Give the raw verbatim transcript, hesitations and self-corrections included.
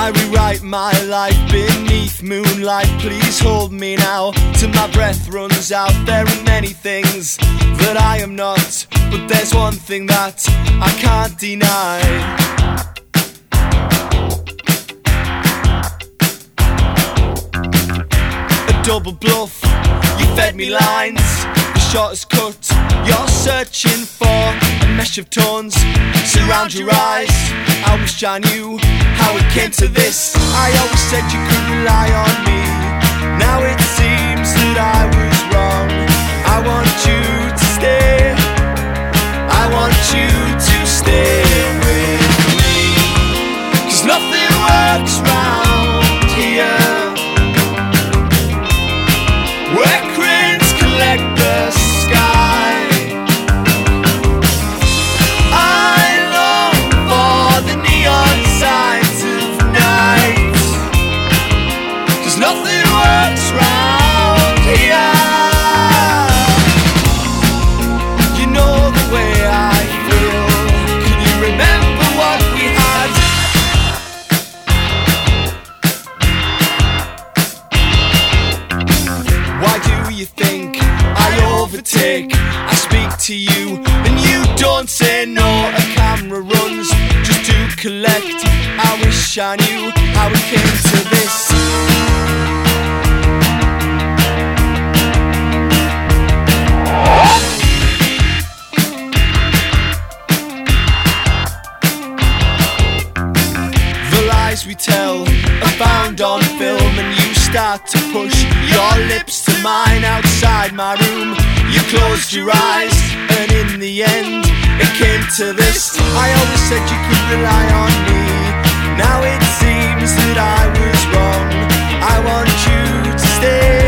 I rewrite my life beneath moonlight. Please hold me now till my breath runs out. There are many things that I am not, but there's one thing that I can't deny. A double bluff, you fed me lines. The shot is cut, you're searching for a mesh of tones. Surround your eyes, I wish I knew how it came to this. I always said you could rely on me. Now it seems that I was wrong. I want you to stay, I want you to stay with me. 'Cause nothing works round here, where cranes collect the sky. I long for the neon signs of night, 'cause nothing works round here. You know the way I feel. Can you remember what we had? Why do you think I overtake? I speak to you and you don't say no. A camera runs just to collect. I wish I knew how it came to this. The lies we tell are found on film, and you start to push your lips to mine outside my room. You closed your eyes, and in the end, it came to this. I always said you could rely on me. Now it seems that I was wrong. I want you to stay.